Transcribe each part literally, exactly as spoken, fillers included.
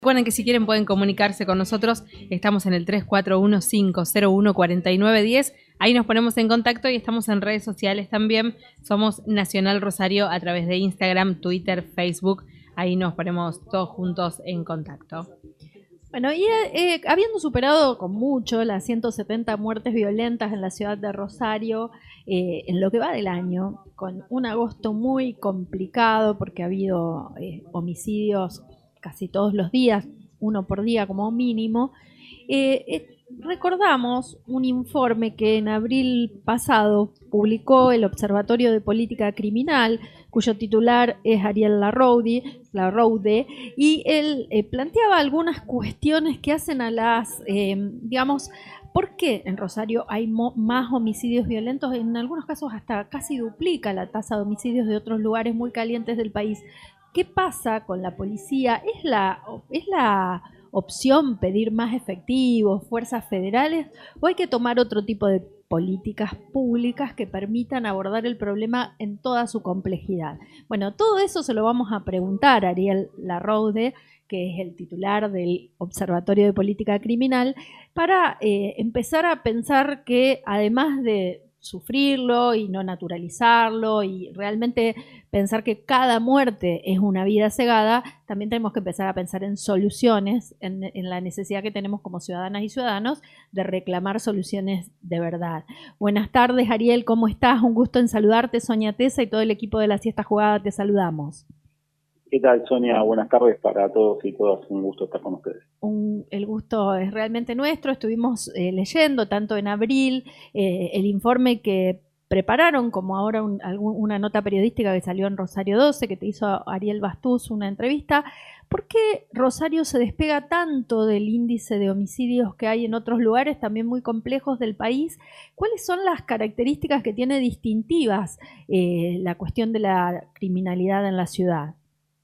Recuerden que si quieren pueden comunicarse con nosotros, estamos en el tres cuatro uno, cinco cero uno, cuatro nueve uno cero, ahí nos ponemos en contacto y estamos en redes sociales también, somos Nacional Rosario a través de Instagram, Twitter, Facebook, ahí nos ponemos todos juntos en contacto. Bueno, y eh, habiendo superado con mucho las ciento setenta muertes violentas en la ciudad de Rosario, eh, en lo que va del año, con un agosto muy complicado porque ha habido eh, homicidios casi todos los días, uno por día como mínimo, eh, eh, recordamos un informe que en abril pasado publicó el Observatorio de Política Criminal, cuyo titular es Ariel Larroude, Larroude y él eh, planteaba algunas cuestiones que hacen a las, eh, digamos, ¿por qué en Rosario hay mo- más homicidios violentos? En algunos casos hasta casi duplica la tasa de homicidios de otros lugares muy calientes del país. ¿Qué pasa con la policía? ¿Es la, es la opción pedir más efectivos, fuerzas federales, o hay que tomar otro tipo de políticas públicas que permitan abordar el problema en toda su complejidad? Bueno, todo eso se lo vamos a preguntar a Ariel Larroude, que es el titular del Observatorio de Política Criminal, para eh, empezar a pensar que además de sufrirlo y no naturalizarlo y realmente pensar que cada muerte es una vida cegada, también tenemos que empezar a pensar en soluciones, en, en la necesidad que tenemos como ciudadanas y ciudadanos de reclamar soluciones de verdad. Buenas tardes, Ariel, ¿cómo estás? Un gusto en saludarte, Sonia Tesa y todo el equipo de La Siesta Jugada, te saludamos. ¿Qué tal, Sonia? Buenas tardes para todos y todas. Un gusto estar con ustedes. Un, el gusto es realmente nuestro. Estuvimos eh, leyendo tanto en abril eh, el informe que prepararon, como ahora un, algún, una nota periodística que salió en Rosario doce, que te hizo Ariel Bastús una entrevista. ¿Por qué Rosario se despega tanto del índice de homicidios que hay en otros lugares también muy complejos del país? ¿Cuáles son las características que tiene distintivas eh, la cuestión de la criminalidad en la ciudad?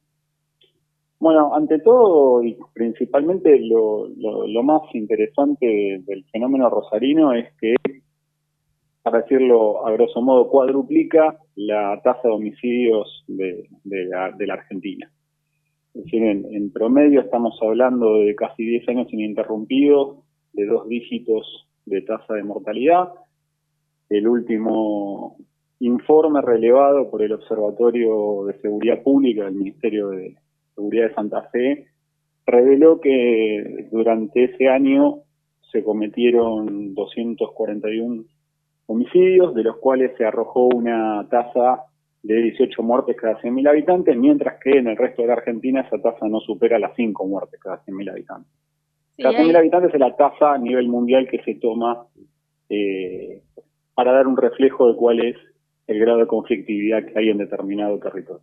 Bueno, ante todo y principalmente lo, lo, lo más interesante del fenómeno rosarino es que, para decirlo a grosso modo, cuadruplica la tasa de homicidios de, de, la, de la Argentina. Es decir, en, en promedio estamos hablando de casi diez años ininterrumpidos, de dos dígitos de tasa de mortalidad. El último informe relevado por el Observatorio de Seguridad Pública del Ministerio de Seguridad de Santa Fe reveló que durante ese año se cometieron doscientos cuarenta y uno homicidios, de los cuales se arrojó una tasa de dieciocho muertes cada cien mil habitantes, mientras que en el resto de la Argentina esa tasa no supera las cinco muertes cada cien mil habitantes. Sí, cada cien mil habitantes es la tasa a nivel mundial que se toma eh, para dar un reflejo de cuál es el grado de conflictividad que hay en determinado territorio.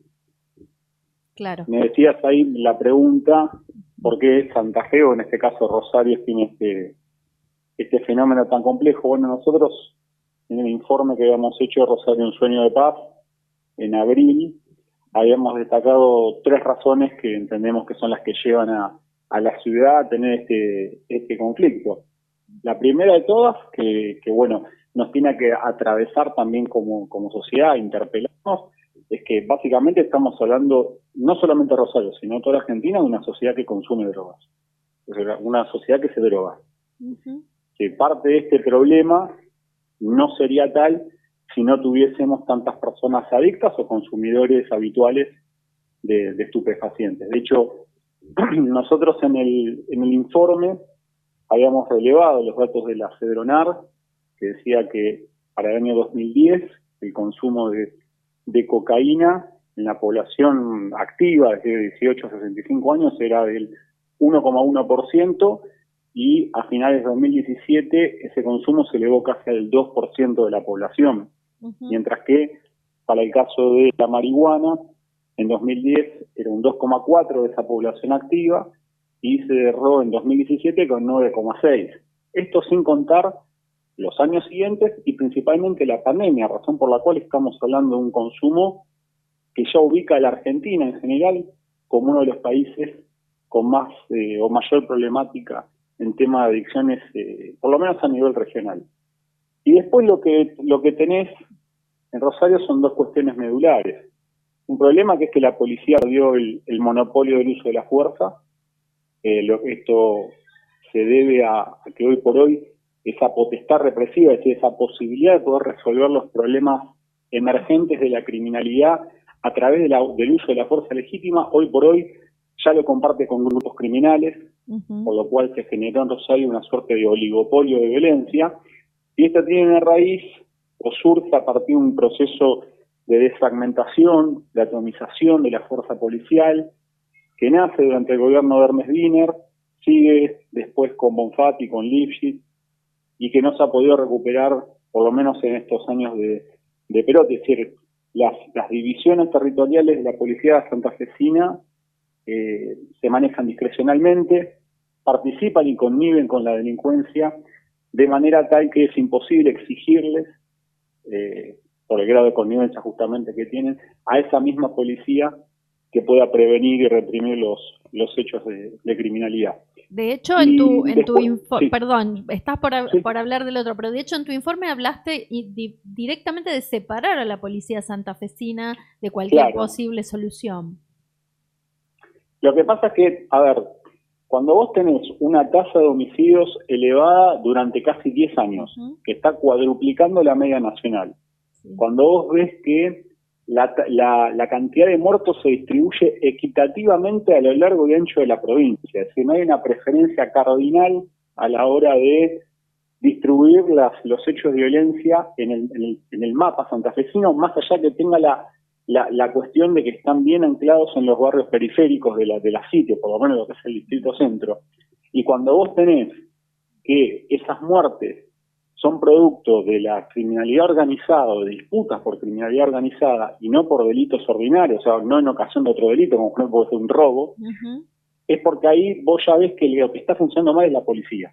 Claro. Me decías ahí la pregunta, ¿por qué Santa Fe, o en este caso Rosario, tiene este, este fenómeno tan complejo? Bueno, nosotros en el informe que habíamos hecho, Rosario, un sueño de paz, en abril, habíamos destacado tres razones que entendemos que son las que llevan a, a la ciudad a tener este, este conflicto. La primera de todas, que, que bueno, nos tiene que atravesar también como, como sociedad, interpelarnos, es que básicamente estamos hablando, no solamente de Rosario, sino toda la Argentina, de una sociedad que consume drogas. Es decir, una sociedad que se droga. Uh-huh. Que parte de este problema no sería tal si no tuviésemos tantas personas adictas o consumidores habituales de, de estupefacientes. De hecho, nosotros en el, en el informe habíamos relevado los datos de la Fedronar, que decía que para el año dos mil diez el consumo de de cocaína en la población activa desde dieciocho a sesenta y cinco años era del uno coma uno por ciento y a finales de dos mil diecisiete ese consumo se elevó casi al dos por ciento de la población. Uh-huh. Mientras que para el caso de la marihuana, en dos mil diez era un dos coma cuatro por ciento de esa población activa y se cerró en dos mil diecisiete con nueve coma seis por ciento. Esto sin contar los años siguientes y principalmente la pandemia, razón por la cual estamos hablando de un consumo que ya ubica a la Argentina en general como uno de los países con más eh, o mayor problemática en tema de adicciones, eh, por lo menos a nivel regional. Y después lo que lo que tenés en Rosario son dos cuestiones medulares. Un problema que es que la policía dio el, el monopolio del uso de la fuerza, Eh, lo, esto se debe a, a que hoy por hoy esa potestad represiva, es decir, esa posibilidad de poder resolver los problemas emergentes de la criminalidad a través de la, del uso de la fuerza legítima, hoy por hoy ya lo comparte con grupos criminales, uh-huh. por lo cual se generó en Rosario una suerte de oligopolio de violencia, y esto tiene una raíz o surge a partir de un proceso de desfragmentación, de atomización de la fuerza policial, que nace durante el gobierno de Hermes Wiener, sigue después con Bonfatti, con Lifshitz, y que no se ha podido recuperar, por lo menos en estos años de, de Perotti. Es decir, las, las divisiones territoriales de la policía santafesina eh, se manejan discrecionalmente, participan y conniven con la delincuencia, de manera tal que es imposible exigirles, eh, por el grado de connivencia justamente que tienen, a esa misma policía que pueda prevenir y reprimir los, los hechos de, de criminalidad. De hecho, en tu, en después, tu info, sí. perdón, estás por, sí. por hablar del otro, pero de hecho en tu informe hablaste y, di, directamente de separar a la policía santafesina de cualquier claro. posible solución. Lo que pasa es que, a ver, cuando vos tenés una tasa de homicidios elevada durante casi diez años, uh-huh. que está cuadruplicando la media nacional, sí. cuando vos ves que La, la, la cantidad de muertos se distribuye equitativamente a lo largo y ancho de la provincia, es decir, no hay una preferencia cardinal a la hora de distribuir las, los hechos de violencia en el, en el, en el mapa santafesino, más allá que tenga la, la, la cuestión de que están bien anclados en los barrios periféricos de la, de la sitio, por lo menos lo que es el distrito centro. Y cuando vos tenés que esas muertes son producto de la criminalidad organizada o de disputas por criminalidad organizada y no por delitos ordinarios, o sea, no en ocasión de otro delito, como por ejemplo puede ser un robo, uh-huh. es porque ahí vos ya ves que lo que está funcionando mal es la policía.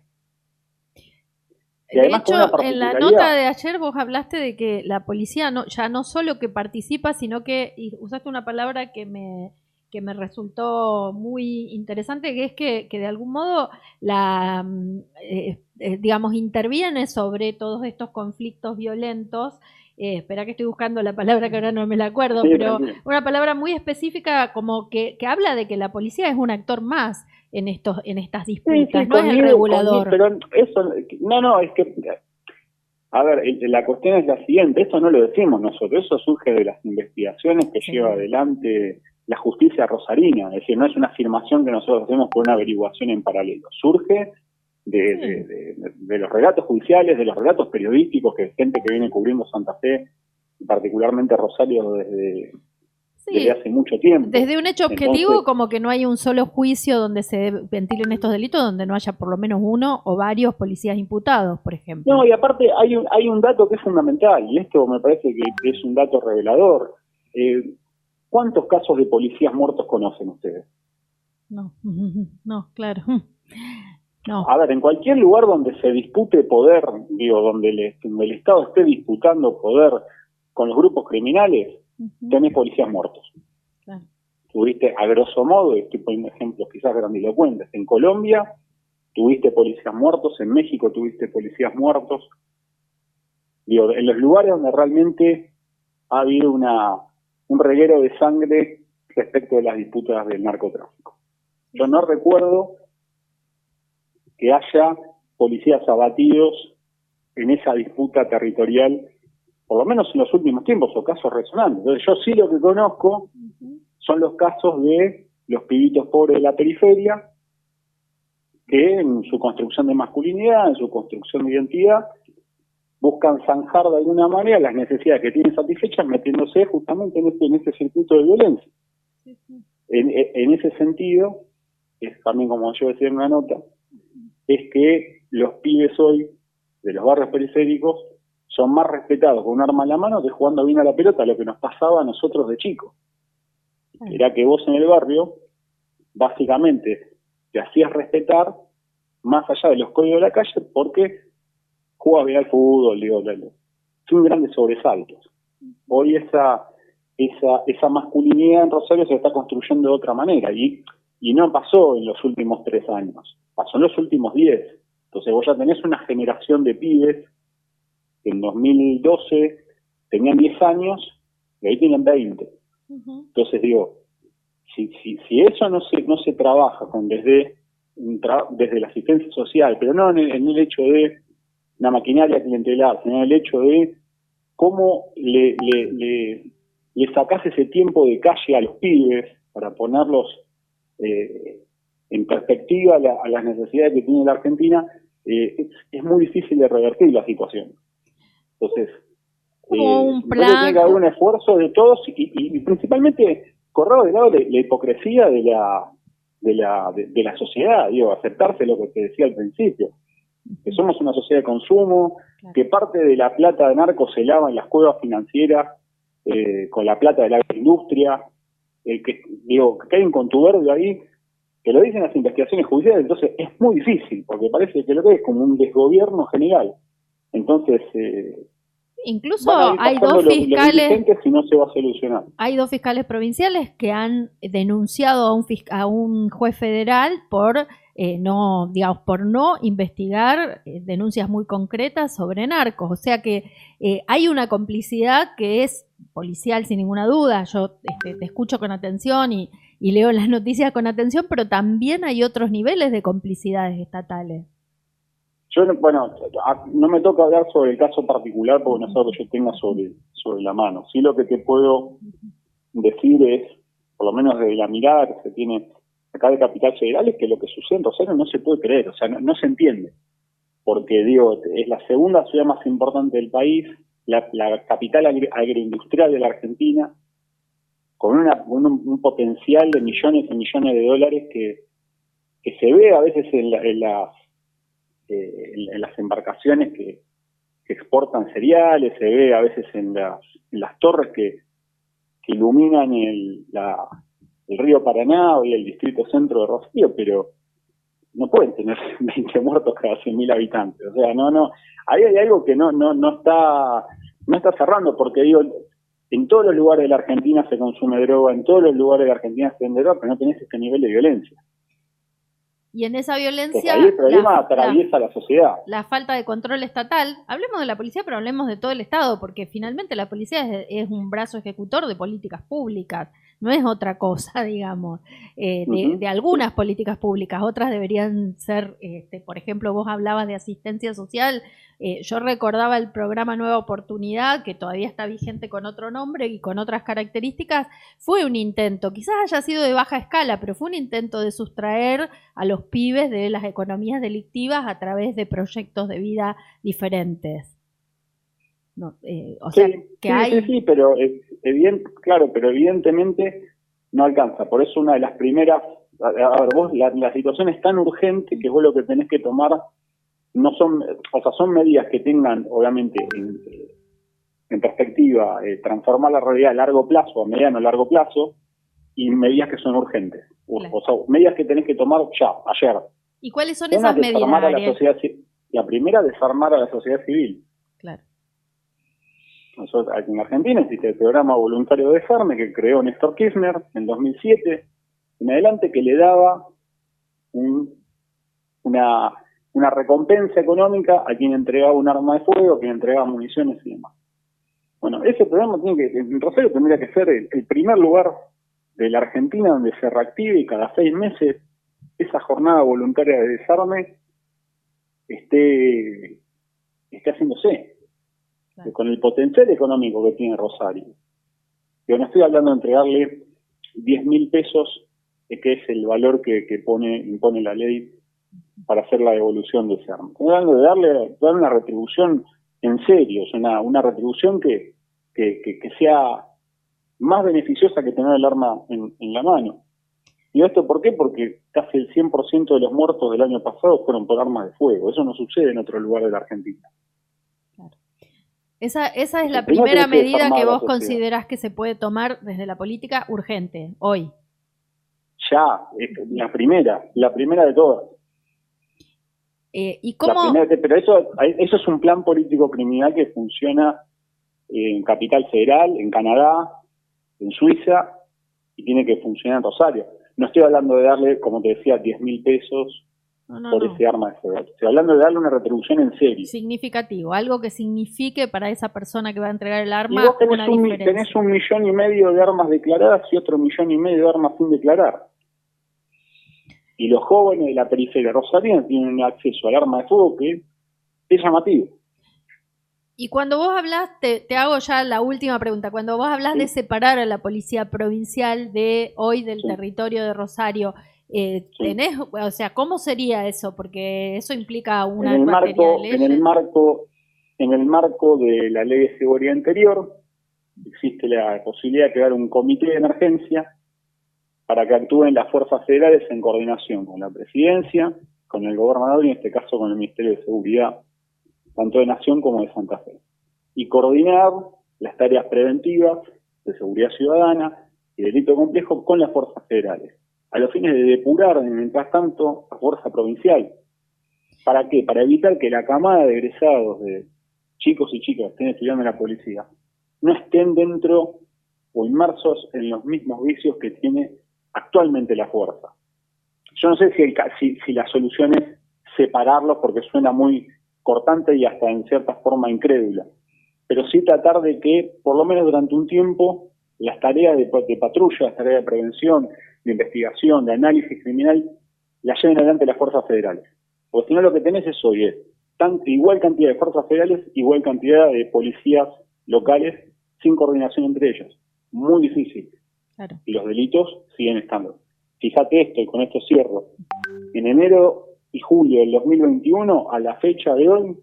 Y de hecho, en la nota de ayer vos hablaste de que la policía no, ya no solo que participa, sino que y usaste una palabra que me... que me resultó muy interesante, que es que, que de algún modo la eh, eh, digamos interviene sobre todos estos conflictos violentos. Eh, espera que estoy buscando la palabra que ahora no me la acuerdo, sí, pero también. Una palabra muy específica como que, que habla de que la policía es un actor más en estos en estas disputas, sí, sí, no es el regulador. Pero eso, no, no, es que a ver, la cuestión es la siguiente, esto no lo decimos nosotros, eso surge de las investigaciones que sí. lleva adelante la justicia rosarina, es decir, no es una afirmación que nosotros hacemos por una averiguación en paralelo, surge de, sí. de, de, de los relatos judiciales, de los relatos periodísticos que gente que viene cubriendo Santa Fe, particularmente Rosario desde, sí. desde hace mucho tiempo. Desde un hecho objetivo, entonces, como que no hay un solo juicio donde se ventilen estos delitos, donde no haya por lo menos uno o varios policías imputados, por ejemplo. No, y aparte hay un, hay un dato que es fundamental, y esto me parece que es un dato revelador. Eh, ¿Cuántos casos de policías muertos conocen ustedes? No, no, claro. No. A ver, en cualquier lugar donde se dispute poder, digo, donde el, donde el Estado esté disputando poder con los grupos criminales, uh-huh. tenés policías muertos. Claro. Tuviste, a grosso modo, estoy poniendo ejemplos quizás grandilocuentes, en Colombia tuviste policías muertos, en México tuviste policías muertos. Digo, en los lugares donde realmente ha habido una un reguero de sangre respecto de las disputas del narcotráfico. Yo no recuerdo que haya policías abatidos en esa disputa territorial, por lo menos en los últimos tiempos, o casos resonantes. Entonces yo sí lo que conozco uh-huh. son los casos de los pibitos pobres de la periferia, que en su construcción de masculinidad, en su construcción de identidad, buscan zanjar de alguna manera las necesidades que tienen satisfechas metiéndose justamente en este, en este circuito de violencia. Sí, sí. En, en ese sentido, es también como yo decía en una nota, es que los pibes hoy de los barrios periféricos son más respetados con un arma en la mano que jugando bien a la pelota, lo que nos pasaba a nosotros de chicos. Sí. Era que vos en el barrio, básicamente, te hacías respetar más allá de los códigos de la calle porque jugaba bien al fútbol, digo, sin grandes sobresaltos. Hoy esa, esa, esa masculinidad en Rosario se está construyendo de otra manera y, y no pasó en los últimos tres años, pasó en los últimos diez. Entonces vos ya tenés una generación de pibes que en dos mil doce tenían diez años y ahí tienen veinte. Uh-huh. Entonces digo, si, si, si eso no se, no se trabaja con desde desde la asistencia social, pero no en el, en el hecho de una maquinaria clientelar, sino en el hecho de cómo le, le, le, le sacás ese tiempo de calle a los pibes para ponerlos eh, en perspectiva a, la, a las necesidades que tiene la Argentina. Eh, es, es muy difícil de revertir la situación. Entonces, como eh, un plan, tiene que haber un esfuerzo de todos y, y, y principalmente correr de lado la, la hipocresía de la de la de, de la sociedad, digo, aceptarse lo que te decía al principio, que somos una sociedad de consumo, claro, que parte de la plata de narcos se lava en las cuevas financieras eh, con la plata de la agroindustria, eh, que digo, que hay un contubernio ahí, que lo dicen las investigaciones judiciales. Entonces es muy difícil, porque parece que lo que es como un desgobierno general. Entonces, eh, incluso hay dos fiscales, si no se va a solucionar. Hay dos fiscales provinciales que han denunciado a un, a un juez federal por eh, no, digamos, por no investigar eh, denuncias muy concretas sobre narcos. O sea que eh, hay una complicidad que es policial sin ninguna duda. Yo este, te escucho con atención y, y leo las noticias con atención, pero también hay otros niveles de complicidades estatales. Yo, bueno, no me toca hablar sobre el caso particular porque no es algo que yo tenga sobre, sobre la mano. Sí, lo que te puedo decir es, por lo menos desde la mirada que se tiene acá de Capital Federal, es que lo que sucede en Rosario no se puede creer, o sea, no, no se entiende. Porque, digo, es la segunda ciudad más importante del país, la, la capital agri agroindustrial de la Argentina, con una, un, un potencial de millones y millones de dólares que, que se ve a veces en, la, en las Eh, en, en las embarcaciones que, que exportan cereales, se ve a veces en las, en las torres que, que iluminan el, la, el río Paraná y el distrito centro de Rosario, pero no pueden tener veinte muertos cada cien mil habitantes. O sea, no, no, ahí hay algo que no, no, no está, no está cerrando, porque digo, en todos los lugares de la Argentina se consume droga, en todos los lugares de la Argentina se vende droga, pero no tenés este nivel de violencia. Y en esa violencia, ahí el problema la, atraviesa la, la sociedad. La falta de control estatal. Hablemos de la policía, pero hablemos de todo el Estado, porque finalmente la policía es, es un brazo ejecutor de políticas públicas, no es otra cosa, digamos, eh, de, uh-huh. de algunas políticas públicas. Otras deberían ser, este, por ejemplo, vos hablabas de asistencia social. Eh, yo recordaba el programa Nueva Oportunidad, que todavía está vigente con otro nombre y con otras características. Fue un intento, quizás haya sido de baja escala, pero fue un intento de sustraer a los pibes de las economías delictivas a través de proyectos de vida diferentes. No, eh, o sí, sea, que sí, hay... sí, sí, pero evident, claro, pero evidentemente no alcanza. Por eso una de las primeras, a, a ver, vos la, la situación es tan urgente que vos lo que tenés que tomar no son, o sea, son medidas que tengan, obviamente, en, en perspectiva, eh, transformar la realidad a largo plazo, a mediano a largo plazo, y medidas que son urgentes. Claro. O sea, medidas que tenés que tomar ya, ayer. ¿Y cuáles son Una, esas medidas? Desarmar a la sociedad, la primera, desarmar a la sociedad civil. Claro. Nosotros, aquí en Argentina existe el programa voluntario de desarme que creó Néstor Kirchner en dos mil siete, en adelante, que le daba un, una, una recompensa económica a quien entregaba un arma de fuego, a quien entregaba municiones y demás. Bueno, ese programa tiene que, en Rosario tendría que ser el, el primer lugar de la Argentina donde se reactive y cada seis meses esa jornada voluntaria de desarme esté, esté haciéndose. Claro. Con el potencial económico que tiene Rosario. Yo no estoy hablando de entregarle diez mil pesos, que es el valor que, que pone impone la ley para hacer la devolución de ese arma. Estoy hablando de darle, darle una retribución en serio, una, una retribución que, que, que, que sea más beneficiosa que tener el arma en, en la mano. ¿Y esto por qué? Porque casi el cien por ciento de los muertos del año pasado fueron por armas de fuego. Eso no sucede en otro lugar de la Argentina. Esa, esa es la primera medida que vos considerás que se puede tomar desde la política urgente, hoy. Ya, la primera, la primera de todas. Eh, ¿y cómo? La primera, pero eso, eso es un plan político criminal que funciona en Capital Federal, en Canadá, en Suiza, y tiene que funcionar en Rosario. No estoy hablando de darle, como te decía, diez mil pesos No, no, por no. ese arma de fuego. Estoy hablando de darle una retribución en serio. Significativo, algo que signifique para esa persona que va a entregar el arma y vos tenés una un, diferencia. Tenés un millón y medio de armas declaradas y otro millón y medio de armas sin declarar. Y los jóvenes de la periferia rosarina tienen un acceso al arma de fuego que es llamativo. Y cuando vos hablas, te, te hago ya la última pregunta, cuando vos hablas Sí. de separar a la policía provincial de hoy del Sí. territorio de Rosario, eh, Sí. tenés, o sea, ¿cómo sería eso? Porque eso implica una En el batería de marco, leyes. en el marco, en el marco de la ley de seguridad interior, existe la posibilidad de crear un comité de emergencia para que actúen las fuerzas federales en coordinación con la presidencia, con el gobernador y en este caso con el Ministerio de Seguridad, tanto de Nación como de Santa Fe. Y coordinar las tareas preventivas de seguridad ciudadana y delito complejo con las fuerzas federales, a los fines de depurar, mientras tanto, la fuerza provincial. ¿Para qué? Para evitar que la camada de egresados de chicos y chicas que estén estudiando en la policía no estén dentro o inmersos en los mismos vicios que tiene actualmente la fuerza. Yo no sé si, el, si, si la solución es separarlos, porque suena muy cortante y hasta en cierta forma incrédula, pero sí tratar de que, por lo menos durante un tiempo, las tareas de, de patrulla, las tareas de prevención, de investigación, de análisis criminal, las lleven adelante las fuerzas federales. Porque si no, lo que tenés es hoy es tan, igual cantidad de fuerzas federales, igual cantidad de policías locales, sin coordinación entre ellos. Muy difícil. Claro. Y los delitos siguen estando. Fíjate esto, y con esto cierro. En enero y julio del dos mil veintiuno, a la fecha de hoy,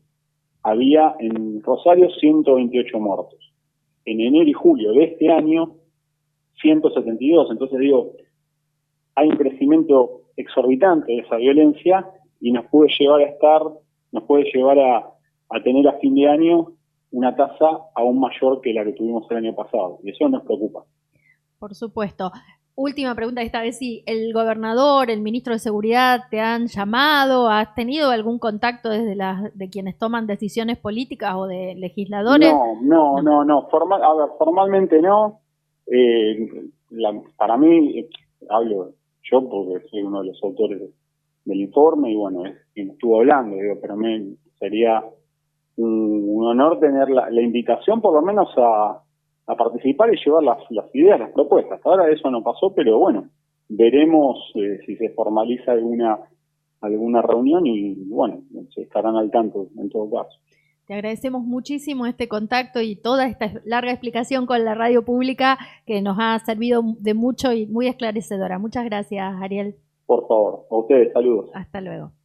había en Rosario ciento veintiocho muertos. En enero y julio de este año, ciento setenta y dos. Entonces digo, hay un crecimiento exorbitante de esa violencia y nos puede llevar a estar, nos puede llevar a, a tener a fin de año una tasa aún mayor que la que tuvimos el año pasado. Y eso nos preocupa. Por supuesto. Última pregunta, esta vez sí, ¿el gobernador, el ministro de Seguridad te han llamado? ¿Has tenido algún contacto desde las de quienes toman decisiones políticas o de legisladores? No, no, no, no. Formal, a ver, formalmente no. Eh, la, para mí, eh, hablo yo porque soy uno de los autores de, del informe y bueno, es quien estuvo hablando, digo, pero me sería un, un honor tener la, la invitación por lo menos a, a participar y llevar las, las ideas, las propuestas. Ahora eso no pasó, pero bueno, veremos eh, si se formaliza alguna alguna reunión y bueno, se estarán al tanto en todo caso. Te agradecemos muchísimo este contacto y toda esta larga explicación con la radio pública que nos ha servido de mucho y muy esclarecedora. Muchas gracias, Ariel. Por favor, a ustedes, saludos. Hasta luego.